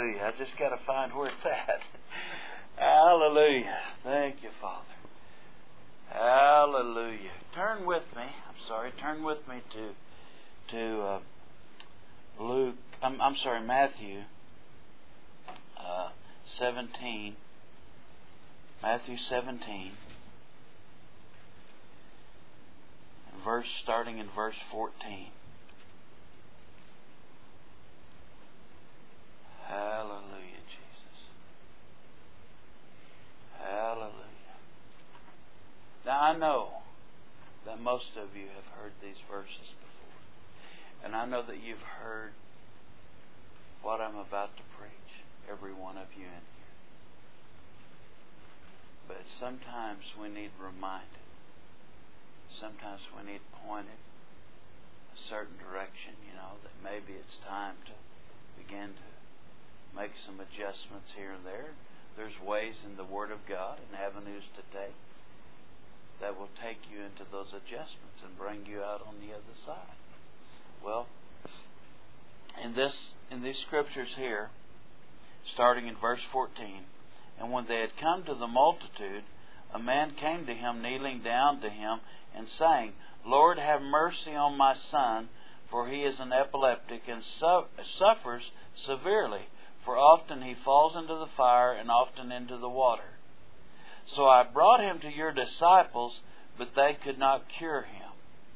Hallelujah. I just got to find where it's at. Hallelujah. Thank you, Father. Hallelujah. Turn with me to Luke. Matthew 17. Matthew 17. Starting in verse 14. Hallelujah, Jesus. Hallelujah. Now I know that most of you have heard these verses before. And I know that you've heard what I'm about to preach, every one of you in here. But sometimes we need reminded. Sometimes we need pointed a certain direction, that maybe it's time to begin to make some adjustments here and there. There's ways in the Word of God and avenues to take that will take you into those adjustments and bring you out on the other side. Well, in these scriptures here, starting in verse 14, and when they had come to the multitude, a man came to him, kneeling down to him, and saying, Lord, have mercy on my son, for he is an epileptic and suffers severely, for often he falls into the fire and often into the water. So I brought him to your disciples, but they could not cure him.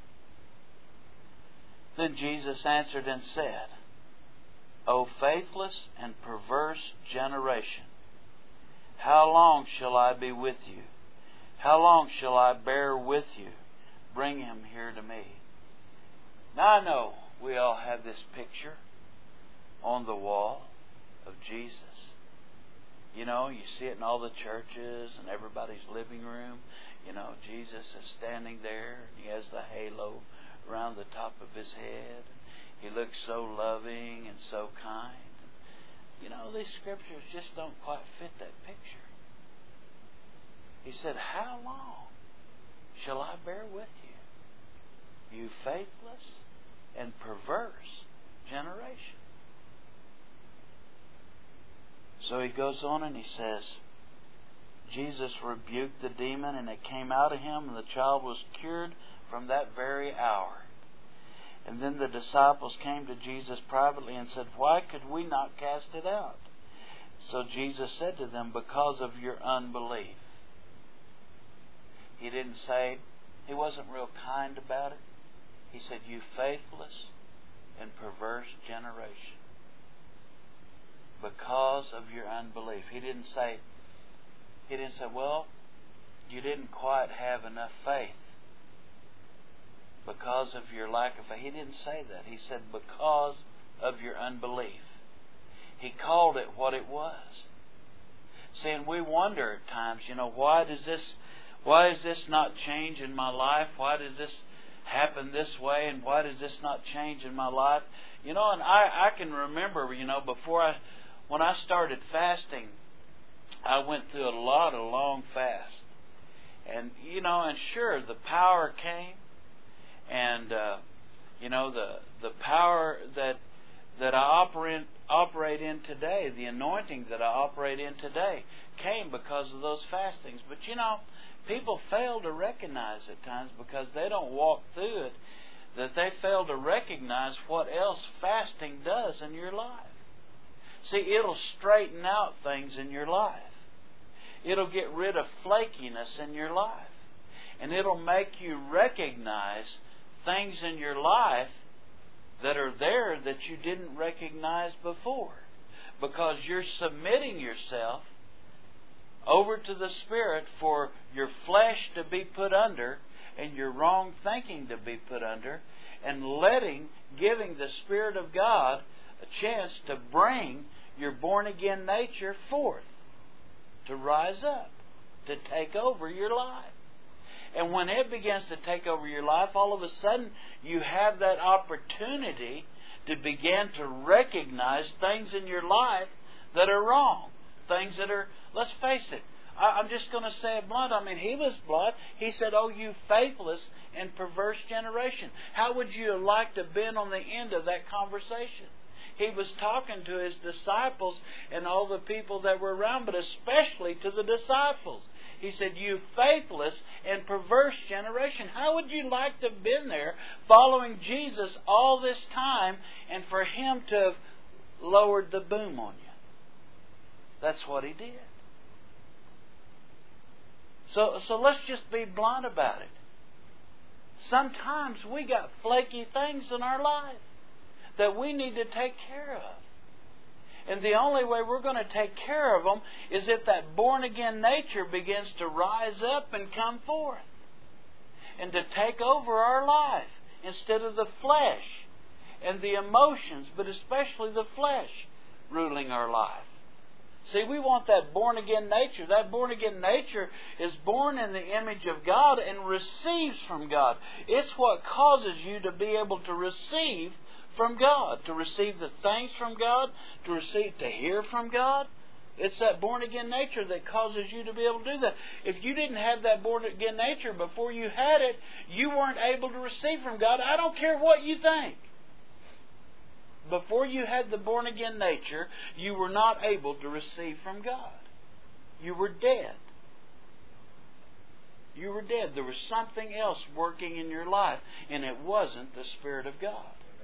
Then Jesus answered and said, O faithless and perverse generation, how long shall I be with you? How long shall I bear with you? Bring him here to me. Now I know we all have this picture on the wall of Jesus. You see it in all the churches and everybody's living room. Jesus is standing there and he has the halo around the top of his head. He looks so loving and so kind. These scriptures just don't quite fit that picture. He said, how long shall I bear with you, you faithless and perverse generation? So he goes on and he says, Jesus rebuked the demon, and it came out of him, and the child was cured from that very hour. And then the disciples came to Jesus privately and said, why could we not cast it out? So Jesus said to them, because of your unbelief. He didn't say, he wasn't real kind about it. He said, you faithless and perverse generation. Because of your unbelief. He didn't say, well, you didn't quite have enough faith. Because of your lack of faith. He didn't say that. He said, because of your unbelief. He called it what it was. See, and we wonder at times, why does this not change in my life? Why does this happen this way? And why does this not change in my life? And I can remember, when I started fasting, I went through a lot of long fasts. And, and sure, the power came. And, the power that I operate in today, the anointing that I operate in today, came because of those fastings. But, people fail to recognize at times, because they don't walk through it, that they fail to recognize what else fasting does in your life. See, it'll straighten out things in your life. It'll get rid of flakiness in your life. And it'll make you recognize things in your life that are there that you didn't recognize before. Because you're submitting yourself over to the Spirit for your flesh to be put under and your wrong thinking to be put under, and giving the Spirit of God a chance to bring your born-again nature forth, to rise up, to take over your life. And when it begins to take over your life, all of a sudden you have that opportunity to begin to recognize things in your life that are wrong. Things that are, let's face it, I'm just going to say it blunt. He was blunt. He said, oh, you faithless and perverse generation. How would you have liked to have been on the end of that conversation? He was talking to His disciples and all the people that were around, but especially to the disciples. He said, "You faithless and perverse generation." How would you like to have been there following Jesus all this time and for Him to have lowered the boom on you? That's what He did. So let's just be blunt about it. Sometimes we got flaky things in our life that we need to take care of. And the only way we're going to take care of them is if that born-again nature begins to rise up and come forth and to take over our life instead of the flesh and the emotions, but especially the flesh ruling our life. See, we want that born-again nature. That born-again nature is born in the image of God and receives from God. It's what causes you to be able to receive from God, to receive the things from God, to hear from God. It's that born-again nature that causes you to be able to do that. If you didn't have that born-again nature before you had it, you weren't able to receive from God. I don't care what you think. Before you had the born-again nature, you were not able to receive from God. You were dead. You were dead. There was something else working in your life, and it wasn't the Spirit of God.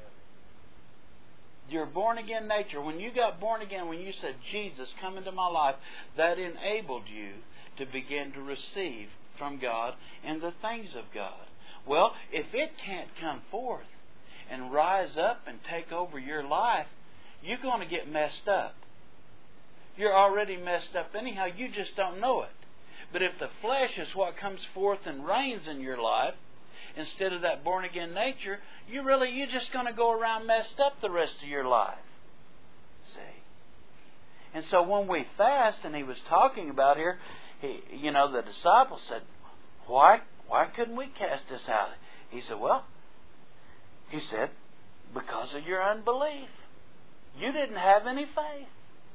Your born-again nature, when you got born again, when you said, "Jesus, come into my life," that enabled you to begin to receive from God and the things of God. Well, if it can't come forth and rise up and take over your life, you're going to get messed up. You're already messed up anyhow. You just don't know it. But if the flesh is what comes forth and reigns in your life, instead of that born-again nature, you're just going to go around messed up the rest of your life. See? And so when we fast, and He was talking about here, the disciples said, why couldn't we cast this out? He said, because of your unbelief. You didn't have any faith.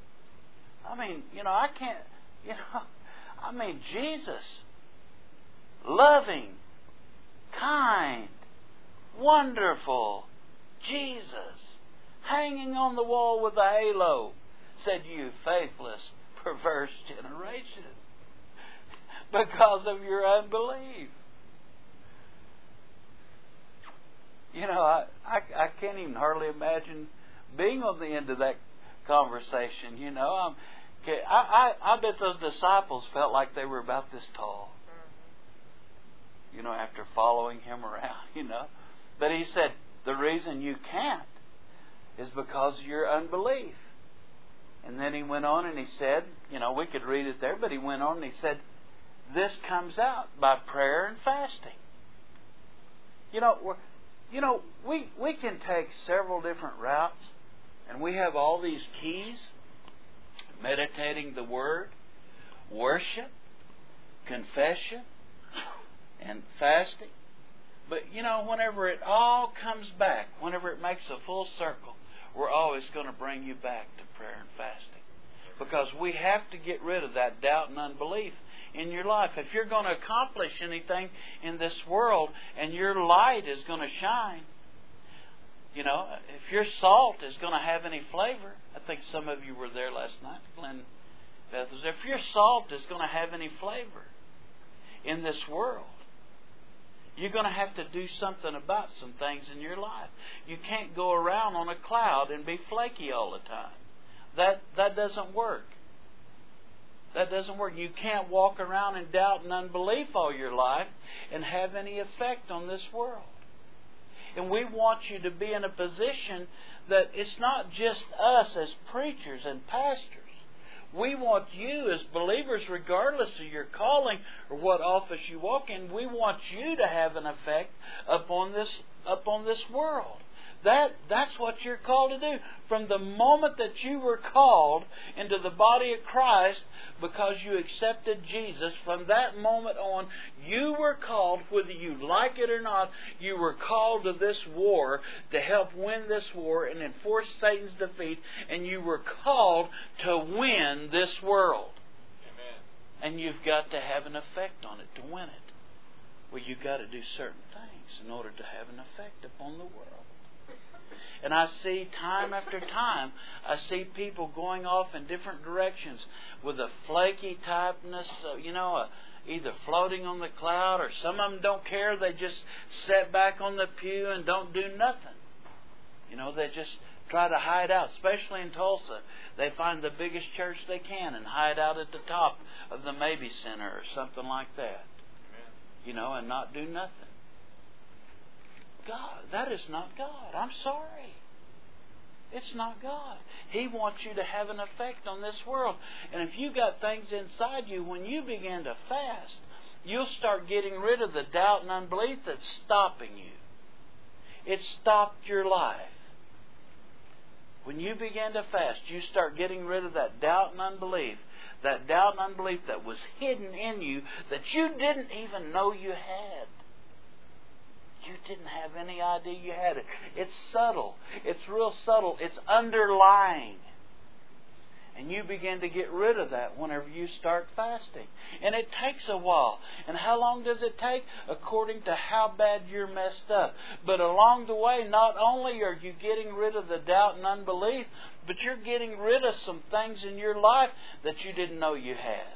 Jesus, loving, kind, wonderful, Jesus, hanging on the wall with a halo, said, "You faithless, perverse generation," because of your unbelief. I can't even hardly imagine being on the end of that conversation. I bet those disciples felt like they were about this tall. After following Him around, But He said, the reason you can't is because of your unbelief. And then He went on and He said, we could read it there, but He went on and He said, this comes out by prayer and fasting. We can take several different routes, and we have all these keys: meditating the Word, worship, confession, and fasting. But whenever it all comes back, whenever it makes a full circle, we're always going to bring you back to prayer and fasting. Because we have to get rid of that doubt and unbelief in your life. If you're going to accomplish anything in this world and your light is going to shine, if your salt is going to have any flavor, I think some of you were there last night, Glenn Bethels. If your salt is going to have any flavor in this world, you're going to have to do something about some things in your life. You can't go around on a cloud and be flaky all the time. That doesn't work. That doesn't work. You can't walk around in doubt and unbelief all your life and have any effect on this world. And we want you to be in a position that it's not just us as preachers and pastors. We want you as believers, regardless of your calling or what office you walk in, we want you to have an effect upon this world. That's what you're called to do. From the moment that you were called into the body of Christ because you accepted Jesus, from that moment on, you were called, whether you like it or not, you were called to this war to help win this war and enforce Satan's defeat, and you were called to win this world. Amen. And you've got to have an effect on it to win it. Well, you've got to do certain things in order to have an effect upon the world. And I see time after time, I see people going off in different directions with a flaky typeness, either floating on the cloud, or some of them don't care. They just sit back on the pew and don't do nothing. They just try to hide out, especially in Tulsa. They find the biggest church they can and hide out at the top of the Maybe Center or something like that. And not do nothing. God, that is not God. I'm sorry. It's not God. He wants you to have an effect on this world. And if you got things inside you, when you begin to fast, you'll start getting rid of the doubt and unbelief that's stopping you. It stopped your life. When you begin to fast, you start getting rid of that doubt and unbelief. That doubt and unbelief that was hidden in you that you didn't even know you had. You didn't have any idea you had it. It's subtle. It's real subtle. It's underlying. And you begin to get rid of that whenever you start fasting. And it takes a while. And how long does it take? According to how bad you're messed up. But along the way, not only are you getting rid of the doubt and unbelief, but you're getting rid of some things in your life that you didn't know you had.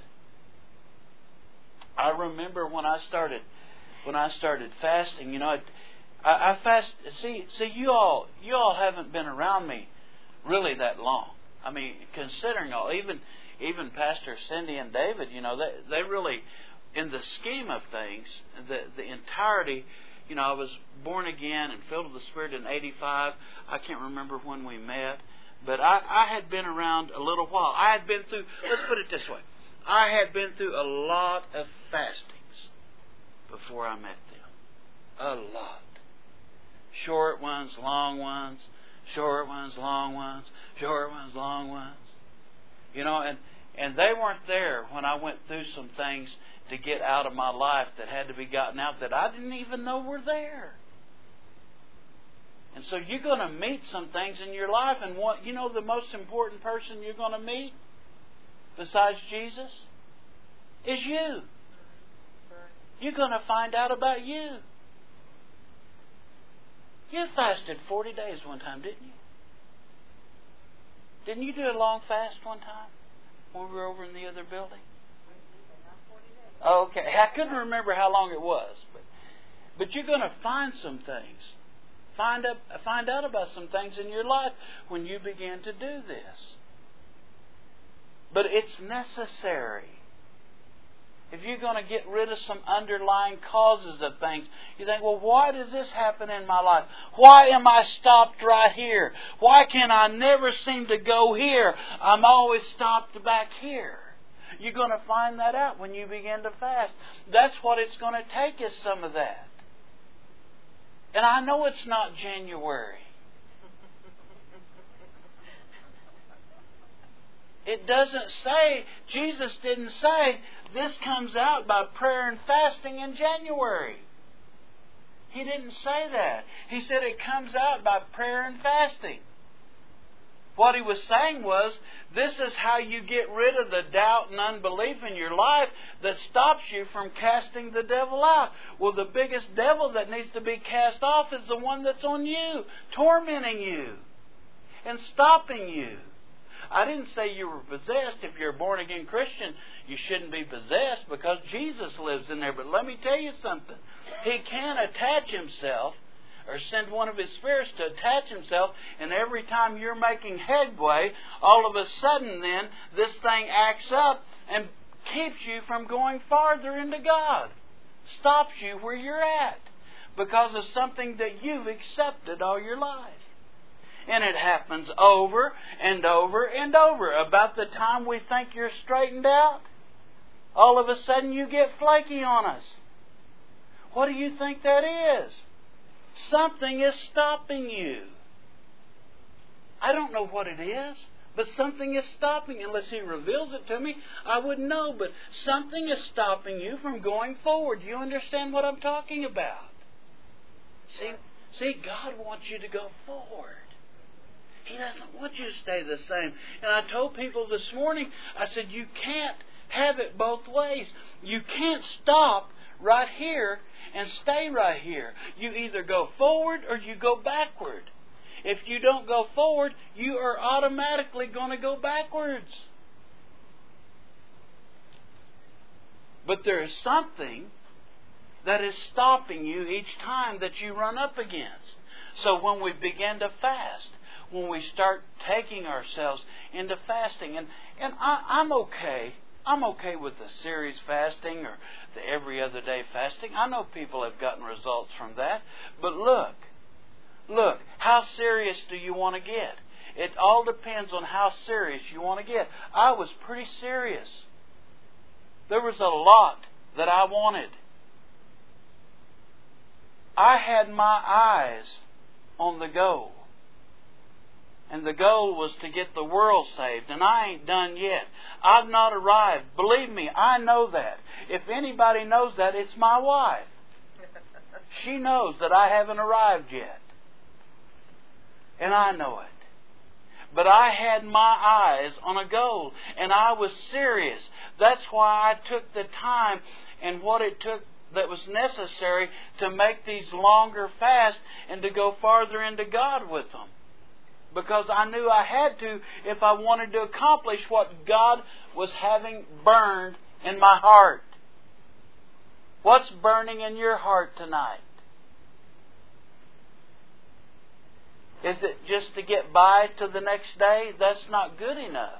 I remember when I started fasting, I fast. See, you all haven't been around me really that long. I mean, considering all, even Pastor Cindy and David, they really, in the scheme of things, the entirety. I was born again and filled with the Spirit in '85. I can't remember when we met, but I had been around a little while. I had been through. Let's put it this way: I had been through a lot of fastings before I met them. A lot. Short ones, long ones, short ones, long ones, short ones, long ones. And they weren't there when I went through some things to get out of my life that had to be gotten out that I didn't even know were there. And so you're going to meet some things in your life, and the most important person you're going to meet besides Jesus is you. You're going to find out about you. You fasted 40 days one time, didn't you? Didn't you do a long fast one time when we were over in the other building? Okay, I couldn't remember how long it was, but you're going to find some things. Find out about some things in your life when you begin to do this. But it's necessary. If you're going to get rid of some underlying causes of things, you think, well, why does this happen in my life? Why am I stopped right here? Why can I never seem to go here? I'm always stopped back here. You're going to find that out when you begin to fast. That's what it's going to take, is some of that. And I know it's not January. It doesn't say, Jesus didn't say, this comes out by prayer and fasting in January. He didn't say that. He said it comes out by prayer and fasting. What he was saying was, this is how you get rid of the doubt and unbelief in your life that stops you from casting the devil out. Well, the biggest devil that needs to be cast off is the one that's on you, tormenting you and stopping you. I didn't say you were possessed. If you're a born-again Christian, you shouldn't be possessed because Jesus lives in there. But let me tell you something. He can attach himself or send one of his spirits to attach himself, and every time you're making headway, all of a sudden then, this thing acts up and keeps you from going farther into God. Stops you where you're at because of something that you've accepted all your life. And it happens over and over and over. About the time we think you're straightened out, all of a sudden you get flaky on us. What do you think that is? Something is stopping you. I don't know what it is, but something is stopping. Unless He reveals it to me, I wouldn't know. But something is stopping you from going forward. You understand what I'm talking about? See, God wants you to go forward. He doesn't want you to stay the same. And I told people this morning, I said, you can't have it both ways. You can't stop right here and stay right here. You either go forward or you go backward. if you don't go forward, you are automatically going to go backwards. But there is something that is stopping you each time that you run up against. So when we begin to fast, when we start taking ourselves into fasting, and I'm okay. I'm okay with the series fasting or the every other day fasting. I know people have gotten results from that. But look, how serious do you want to get? It all depends on how serious you want to get. I was pretty serious. There was a lot that I wanted. I had my eyes on the goal. And the goal was to get the world saved. And I ain't done yet. I've not arrived. Believe me, I know that. If anybody knows that, it's my wife. She knows that I haven't arrived yet. And I know it. But I had my eyes on a goal. And I was serious. That's why I took the time and what it took that was necessary to make these longer fasts and to go farther into God with them. Because I knew I had to if I wanted to accomplish what God was having burned in my heart. What's burning in your heart tonight? Is it just to get by to the next day? That's not good enough.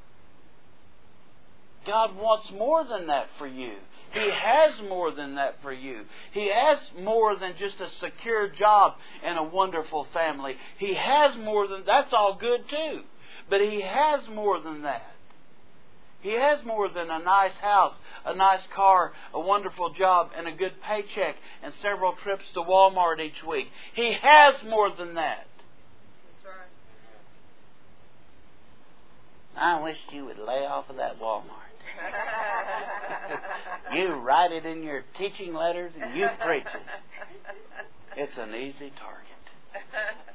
God wants more than that for you. He has more than that for you. He has more than just a secure job and a wonderful family. He has more than... That's all good too. But He has more than that. He has more than a nice house, a nice car, a wonderful job, and a good paycheck, and several trips to Walmart each week. He has more than that. That's right. I wish you would lay off of that Walmart. You write it in your teaching letters and you preach it. It's an easy target.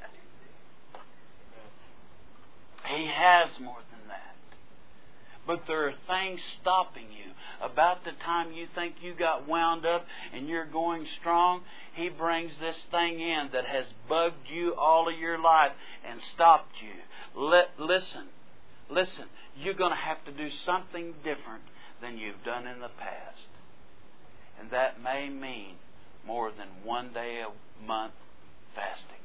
He has more than that. But there are things stopping you. About the time you think you got wound up and you're going strong, He brings this thing in that has bugged you all of your life and stopped you. Listen, you're going to have to do something different than you've done in the past. And that may mean more than one day a month fasting.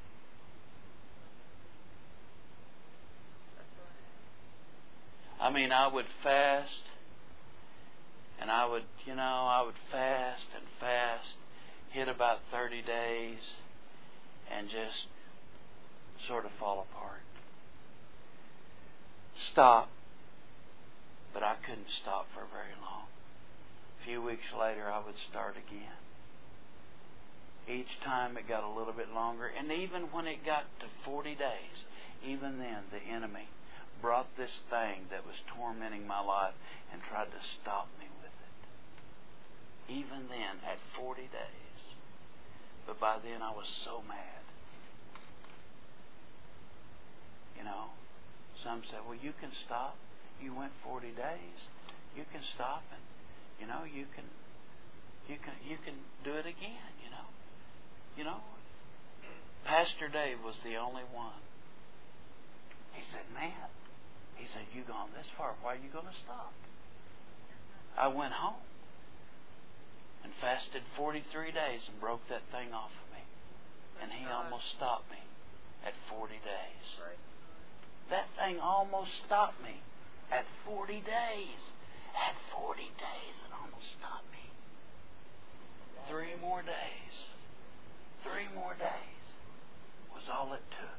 I mean, I would fast, and I would fast and fast, hit about 30 days, and just sort of fall apart. Stop. But I couldn't stop for very long. A few weeks later, I would start again. Each time it got a little bit longer. And even when it got to 40 days, even then the enemy brought this thing that was tormenting my life and tried to stop me with it. Even then, at 40 days. But by then I was so mad. You know, some said, well, you can stop. You went 40 days. You can stop and, you know, you can do it again, you know. You know, Pastor Dave was the only one. He said, man, he said, you gone this far, why are you going to stop? I went home and fasted 43 days and broke that thing off of me. And He almost stopped me at 40 days. That thing almost stopped me at 40 days. At 40 days, it almost stopped me. 3 more days. 3 more days was all it took.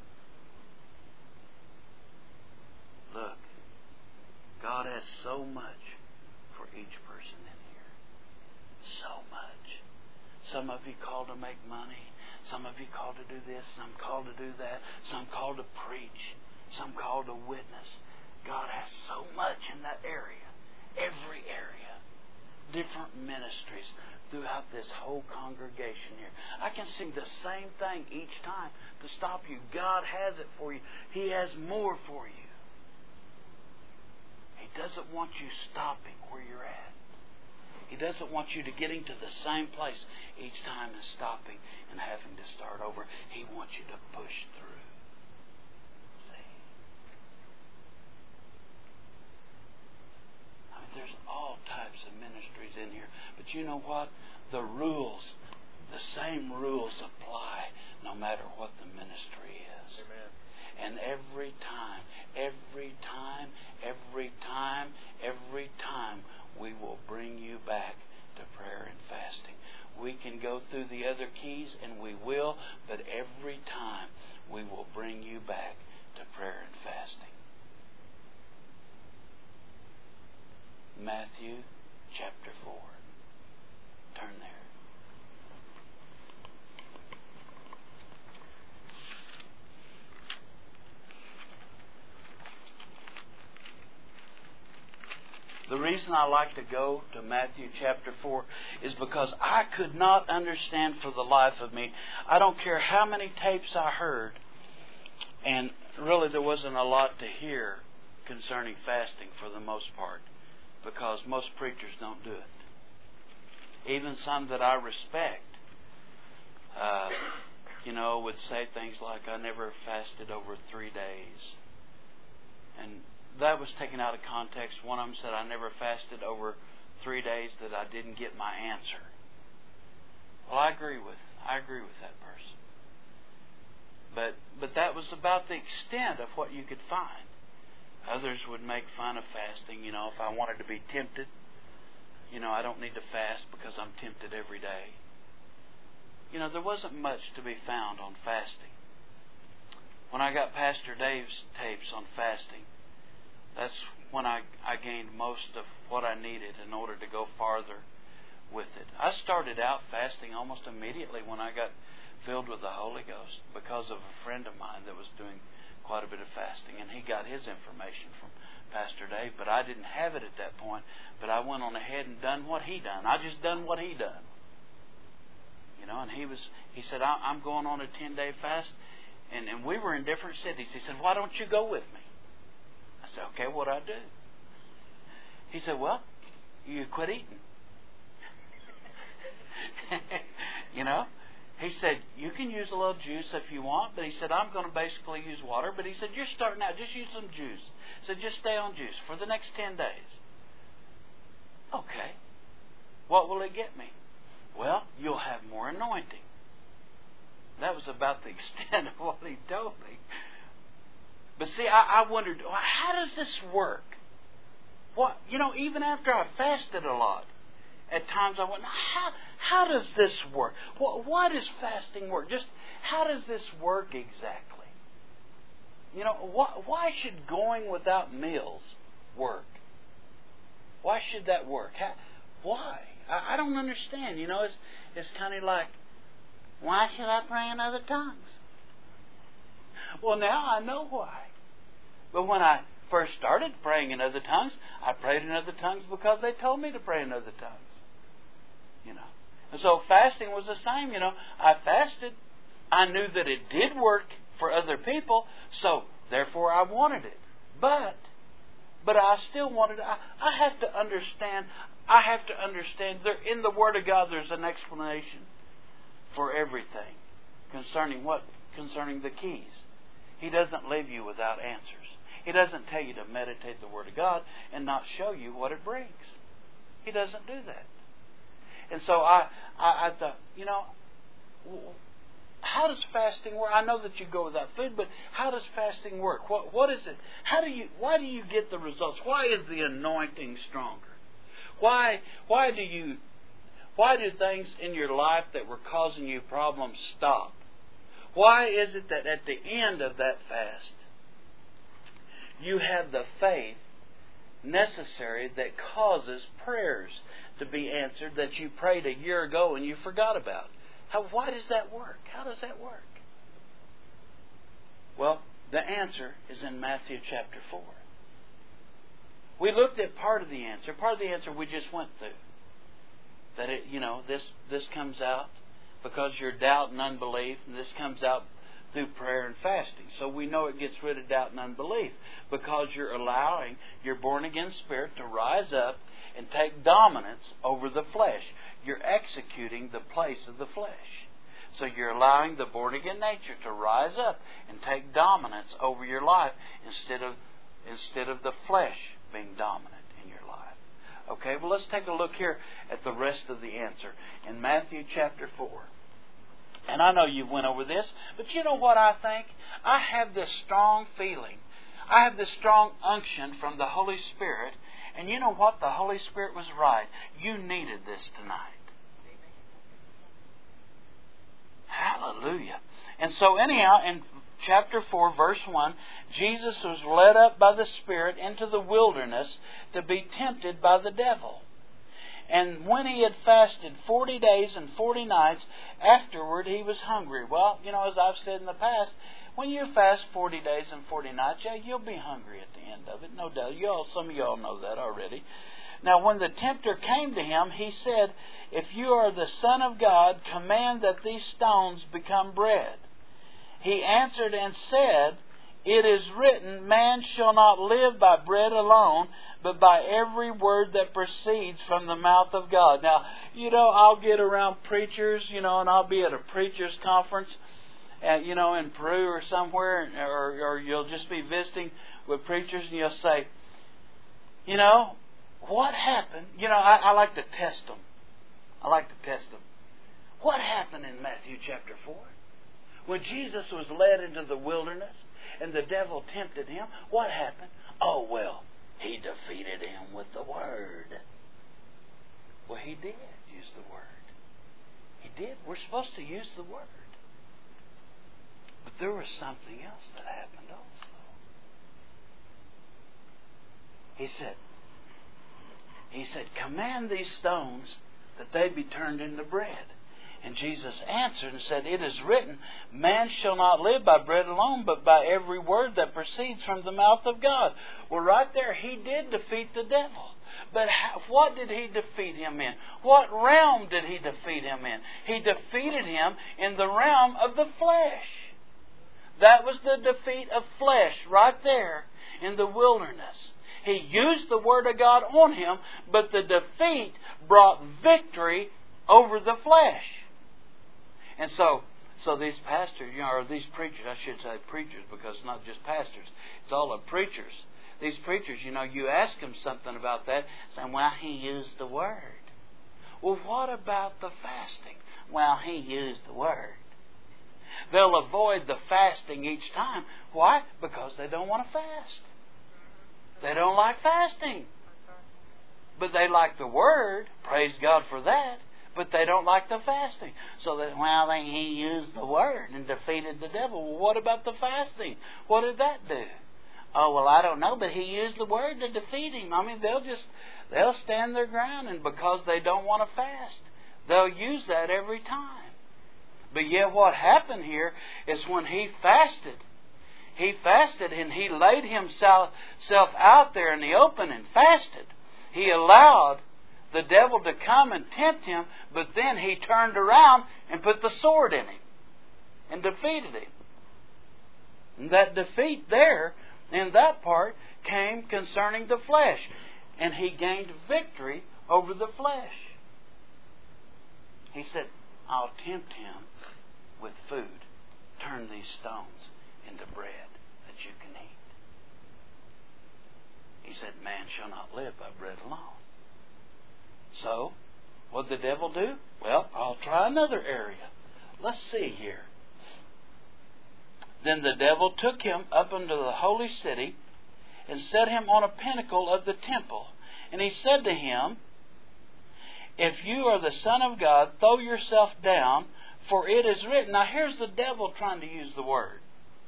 Look, God has so much for each person in here. So much. Some of you called to make money. Some of you called to do this. Some called to do that. Some called to preach. Some called to witness. God has so much in that area. Every area. Different ministries throughout this whole congregation here. I can sing the same thing each time to stop you. God has it for you. He has more for you. He doesn't want you stopping where you're at. He doesn't want you to getting to the same place each time and stopping and having to start over. He wants you to push through. But you know what? The rules, the same rules apply no matter what the ministry is. Amen. And every time, we will bring you back to prayer and fasting. We can go through the other keys, and we will, but every time we will bring you back to prayer and fasting. Matthew chapter 4. Turn there. The reason I like to go to Matthew chapter 4 is because I could not understand for the life of me. I don't care how many tapes I heard, and really there wasn't a lot to hear concerning fasting for the most part, because most preachers don't do it. Even some that I respect, would say things like, I never fasted over 3 days. And that was taken out of context. One of them said, I never fasted over 3 days that I didn't get my answer. Well, I agree with that person. But that was about the extent of what you could find. Others would make fun of fasting. If I wanted to be tempted, I don't need to fast because I'm tempted every day. There wasn't much to be found on fasting. When I got Pastor Dave's tapes on fasting, that's when I gained most of what I needed in order to go farther with it. I started out fasting almost immediately when I got filled with the Holy Ghost because of a friend of mine that was doing quite a bit of fasting, and he got his information from Pastor Dave, but I didn't have it at that point. But I went on ahead and done what he done. I just done what he done. And he said, I'm going on a 10-day fast, and we were in different cities. He said, why don't you go with me? I said, okay, what'd I do? He said, well, you quit eating. He said, you can use a little juice if you want, but he said, I'm going to basically use water. But he said, you're starting out, just use some juice. He said, just stay on juice for the next 10 days. Okay. What will it get me? Well, you'll have more anointing. That was about the extent of what he told me. But see, I wondered, how does this work? Even after I fasted a lot, at times I went, how does this work? Why does fasting work? Just how does this work exactly? Why should going without meals work? Why should that work? Why? I don't understand. It's kind of like, why should I pray in other tongues? Well, now I know why. But when I first started praying in other tongues, I prayed in other tongues because they told me to pray in other tongues. And so fasting was the same. I fasted. I knew that it did work for other people, so therefore I wanted it. But I still wanted it. I have to understand. In the Word of God, there's an explanation for everything concerning what? Concerning the keys. He doesn't leave you without answers. He doesn't tell you to meditate the Word of God and not show you what it brings. He doesn't do that. And so I thought, how does fasting work? I know that you go without food, but how does fasting work? What is it? Why do you get the results? Why is the anointing stronger? Why do things in your life that were causing you problems stop? Why is it that at the end of that fast, you have the faith necessary that causes prayers to be answered that you prayed a year ago and you forgot about? Why does that work? How does that work? Well, the answer is in Matthew chapter 4. We looked at part of the answer. Part of the answer we just went through. That this comes out because your doubt and unbelief, and this comes out through prayer and fasting. So we know it gets rid of doubt and unbelief because you're allowing your born-again spirit to rise up and take dominance over the flesh. You're executing the place of the flesh. So you're allowing the born-again nature to rise up and take dominance over your life instead of the flesh being dominant in your life. Okay, well, let's take a look here at the rest of the answer in Matthew chapter 4. And I know you've went over this, but you know what I think? I have this strong feeling. I have this strong unction from the Holy Spirit. And you know what? The Holy Spirit was right. You needed this tonight. Hallelujah. And so anyhow, in chapter 4, verse 1, Jesus was led up by the Spirit into the wilderness to be tempted by the devil. And when he had fasted 40 days and 40 nights, afterward he was hungry. Well, you know, as I've said in the past, when you fast 40 days and 40 nights, yeah, you'll be hungry at the end of it, no doubt. Some of y'all know that already. Now, when the tempter came to him, he said, "If you are the Son of God, command that these stones become bread." He answered and said, "It is written, man shall not live by bread alone, but by every word that proceeds from the mouth of God." Now, you know, I'll get around preachers, you know, and I'll be at a preacher's conference, you know, in Peru or somewhere, or you'll just be visiting with preachers, and you'll say, you know, what happened? You know, I like to test them. What happened in Matthew chapter 4? When Jesus was led into the wilderness and the devil tempted him, what happened? Oh, well, he defeated him with the Word. Well, he did use the Word. He did. We're supposed to use the Word. But there was something else that happened also. He said, "Command these stones that they be turned into bread." And Jesus answered and said, "It is written, man shall not live by bread alone, but by every word that proceeds from the mouth of God." Well, right there, he did defeat the devil. But what did he defeat him in? What realm did he defeat him in? He defeated him in the realm of the flesh. That was the defeat of flesh right there in the wilderness. He used the Word of God on him, but the defeat brought victory over the flesh. And so these pastors, you know, or these preachers, I should say preachers, because it's not just pastors, it's all of preachers. These preachers, you know, you ask them something about that, saying, "Well, he used the Word." Well, what about the fasting? Well, he used the Word. They'll avoid the fasting each time. Why? Because they don't want to fast. They don't like fasting. But they like the Word. Praise God for that. But they don't like the fasting. So he used the Word and defeated the devil. Well, what about the fasting? What did that do? Oh, well, I don't know, but he used the Word to defeat him. I mean, they'll stand their ground, and because they don't want to fast, they'll use that every time. But yet what happened here is when he fasted and he laid himself out there in the open and fasted. He allowed the devil to come and tempt him, but then he turned around and put the sword in him and defeated him. And that defeat there, in that part, came concerning the flesh. And he gained victory over the flesh. He said, "I'll tempt him with food. Turn these stones into bread that you can eat." He said, "Man shall not live by bread alone." So, what did the devil do? Well, I'll try another area. Let's see here. Then the devil took him up into the holy city and set him on a pinnacle of the temple. And he said to him, "If you are the Son of God, throw yourself down, for it is written." Now here's the devil trying to use the Word.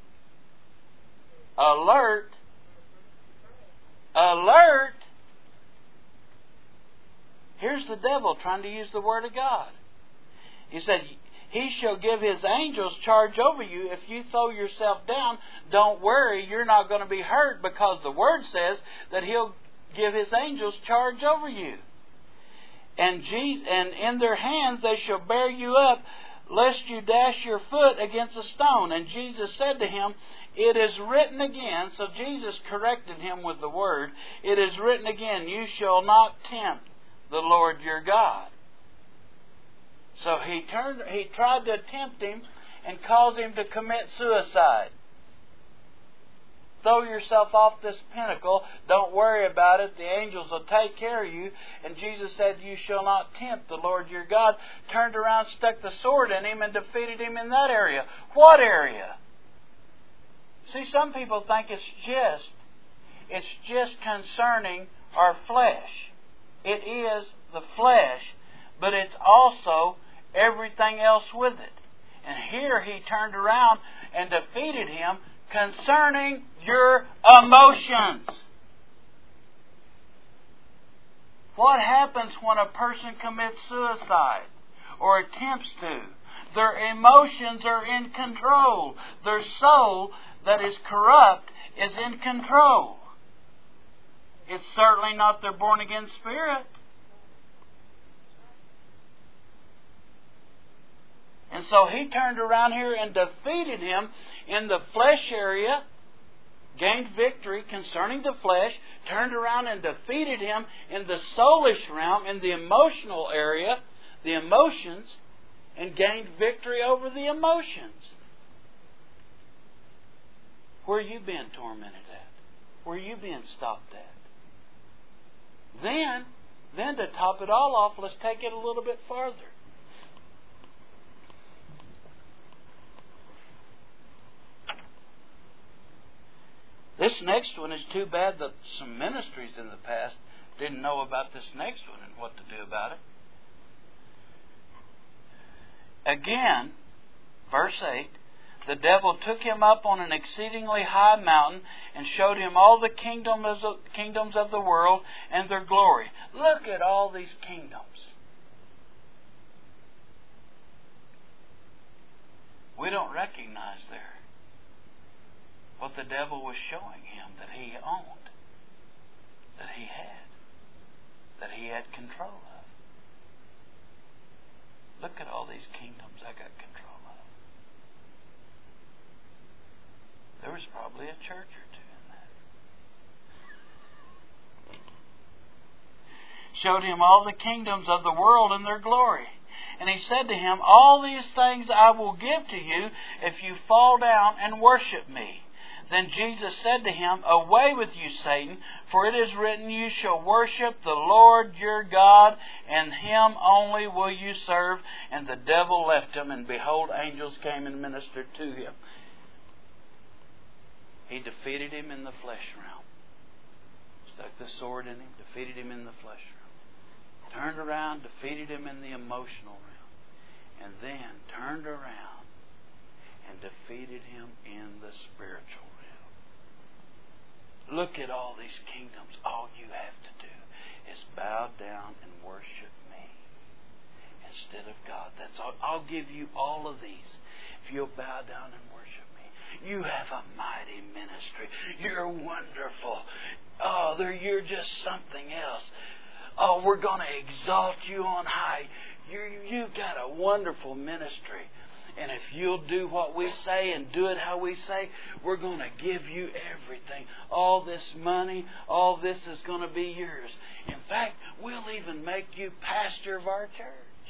Alert! Alert! Here's the devil trying to use the Word of God. He said, "He shall give His angels charge over you. If you throw yourself down, don't worry, you're not going to be hurt, because the Word says that He'll give His angels charge over you. And in their hands they shall bear you up, lest you dash your foot against a stone." And Jesus said to him, "It is written again." So Jesus corrected him with the Word. "It is written again, you shall not tempt the Lord your God." So he tried to tempt him and cause him to commit suicide. throw yourself off this pinnacle. Don't worry about it. The angels will take care of you. And Jesus said, you shall not tempt the Lord your God. Turned around, stuck the sword in him, and defeated him in that area. What area? See, some people think it's just concerning our flesh. It is the flesh, but it's also everything else with it. And here he turned around and defeated him concerning your emotions. What happens when a person commits suicide or attempts to? Their emotions are in control. Their soul that is corrupt is in control. It's certainly not their born-again spirit. And so he turned around here and defeated him in the flesh area, gained victory concerning the flesh, turned around and defeated him in the soulish realm, in the emotional area, the emotions, and gained victory over the emotions. Where are you being tormented at? Where are you being stopped at? Then to top it all off, let's take it a little bit farther. This next one is too bad that some ministries in the past didn't know about this next one and what to do about it. Again, verse 8, the devil took him up on an exceedingly high mountain and showed him all the kingdoms of the world and their glory. Look at all these kingdoms. We don't recognize there what the devil was showing him that he owned, that he had control of. Look at all these kingdoms I got control of. There was probably a church or two in that. Showed him all the kingdoms of the world and their glory. And he said to him, all these things I will give to you if you fall down and worship me. Then Jesus said to him, away with you, Satan, for it is written, you shall worship the Lord your God, and Him only will you serve. And the devil left him, and behold, angels came and ministered to him. He defeated him in the flesh realm. Stuck the sword in him, defeated him in the flesh realm. Turned around, defeated him in the emotional realm. And then turned around and defeated him in the spiritual realm. Look at all these kingdoms. All you have to do is bow down and worship me instead of God. That's all. I'll give you all of these if you'll bow down and worship me. You have a mighty ministry. You're wonderful. Oh, you're just something else. Oh, we're going to exalt you on high. You've got a wonderful ministry. And if you'll do what we say and do it how we say, we're going to give you everything. All this money, all this is going to be yours. In fact, we'll even make you pastor of our church.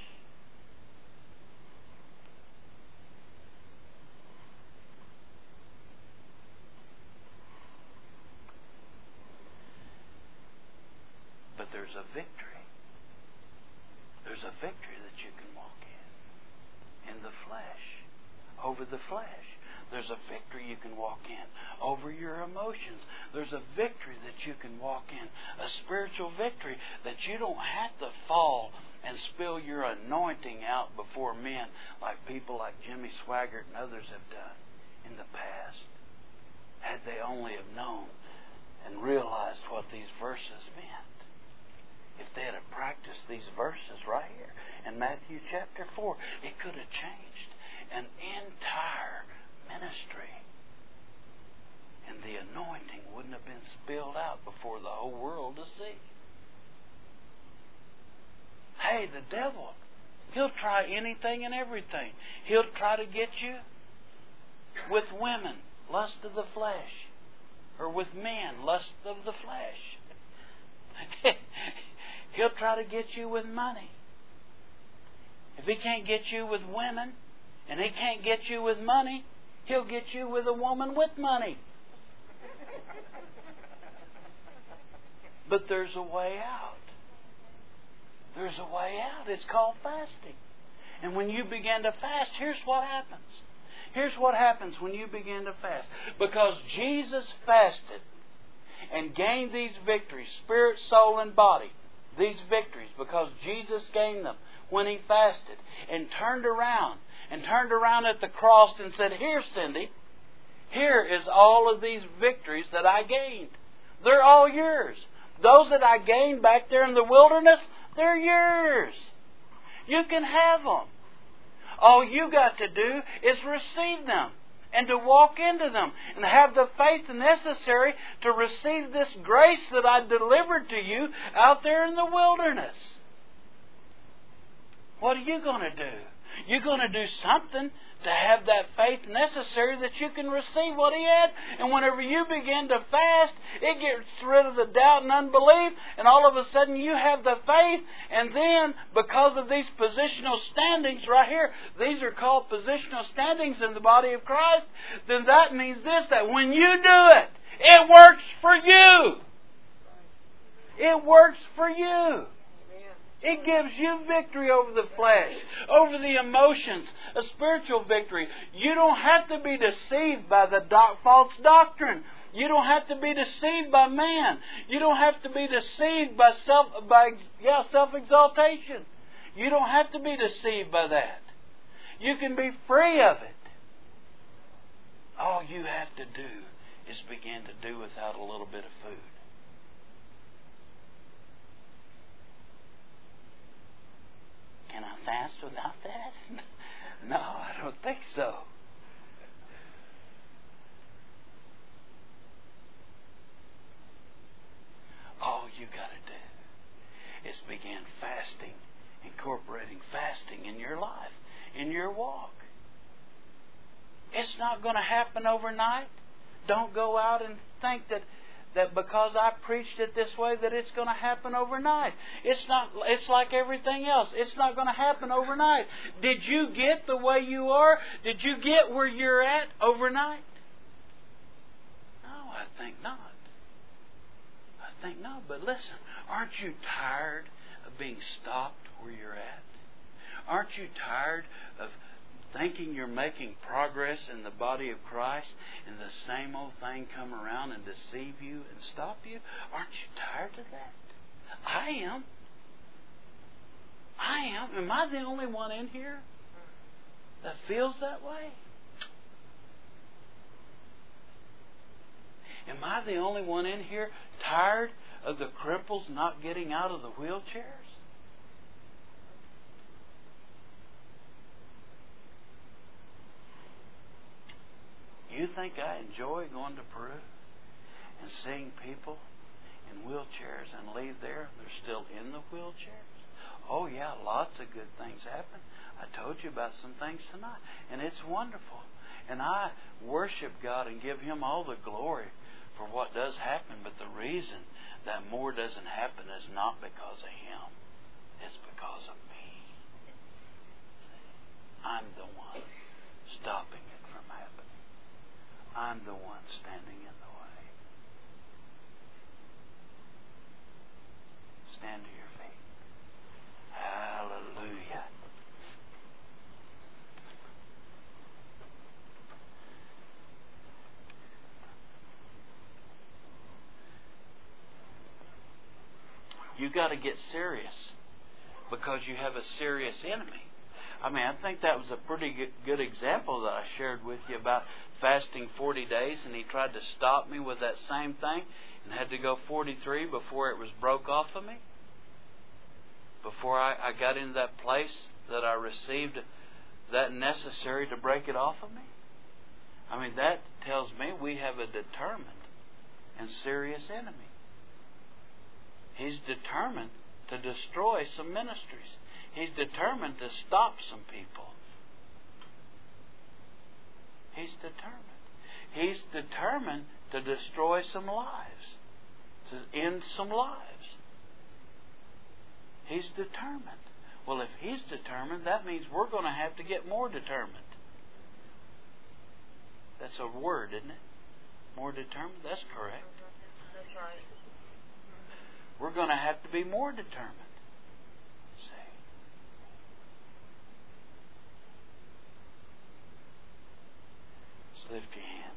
But there's a victory. There's a victory that you can walk in the flesh, over the flesh. There's a victory you can walk in over your emotions. There's a victory that you can walk in, a spiritual victory that you don't have to fall and spill your anointing out before men like people like Jimmy Swaggart and others have done in the past. Had they only have known and realized what these verses meant. If they had practiced these verses right here in Matthew chapter 4, it could have changed an entire ministry. And the anointing wouldn't have been spilled out before the whole world to see. Hey, the devil, he'll try anything and everything. He'll try to get you with women, lust of the flesh, or with men, lust of the flesh. He'll try to get you with money. If he can't get you with women, and he can't get you with money, he'll get you with a woman with money. But there's a way out. There's a way out. It's called fasting. And when you begin to fast, here's what happens. Here's what happens when you begin to fast. Because Jesus fasted and gained these victories, spirit, soul, and body. These victories, because Jesus gained them when He fasted and turned around at the cross and said, "Here, Cindy, here is all of these victories that I gained. They're all yours. Those that I gained back there in the wilderness, they're yours. You can have them. All you got to do is receive them and to walk into them and have the faith necessary to receive this grace that I delivered to you out there in the wilderness." What are you going to do? You're going to do something to have that faith necessary that you can receive what He had. And whenever you begin to fast, it gets rid of the doubt and unbelief, and all of a sudden you have the faith. And then, because of these positional standings right here, these are called positional standings in the body of Christ, then that means this, that when you do it, it works for you. It works for you. It gives you victory over the flesh, over the emotions, a spiritual victory. You don't have to be deceived by the false doctrine. You don't have to be deceived by man. You don't have to be deceived by self-exaltation. You don't have to be deceived by that. You can be free of it. All you have to do is begin to do without a little bit of food. Can I fast without that? No, I don't think so. All you got to do is begin fasting, incorporating fasting in your life, in your walk. It's not going to happen overnight. Don't go out and think that because I preached it this way that it's going to happen overnight. It's not. It's like everything else. It's not going to happen overnight. Did you get the way you are? Did you get where you're at overnight? No, I think not. I think not. But listen, aren't you tired of being stopped where you're at? Aren't you tired of thinking you're making progress in the body of Christ and the same old thing come around and deceive you and stop you? Aren't you tired of that? I am. I am. Am I the only one in here that feels that way? Am I the only one in here tired of the cripples not getting out of the wheelchairs? You think I enjoy going to Peru and seeing people in wheelchairs and leave there and they're still in the wheelchairs? Oh yeah, lots of good things happen. I told you about some things tonight, and it's wonderful. And I worship God and give Him all the glory for what does happen. But the reason that more doesn't happen is not because of Him. It's because of me. I'm the one stopping it from happening. I'm the one standing in the way. Stand to your feet. Hallelujah. You got to get serious because you have a serious enemy. I mean, I think that was a pretty good example that I shared with you about fasting 40 days, and he tried to stop me with that same thing and had to go 43 before it was broke off of me. Before I got into that place that I received that necessary to break it off of me. I mean, that tells me we have a determined and serious enemy. He's determined to destroy some ministries. He's determined to stop some people. He's determined. He's determined to destroy some lives, to end some lives. He's determined. Well, if He's determined, that means we're going to have to get more determined. That's a word, isn't it? More determined? That's correct. That's right. we're going to have to be more determined. See? Just lift your hands.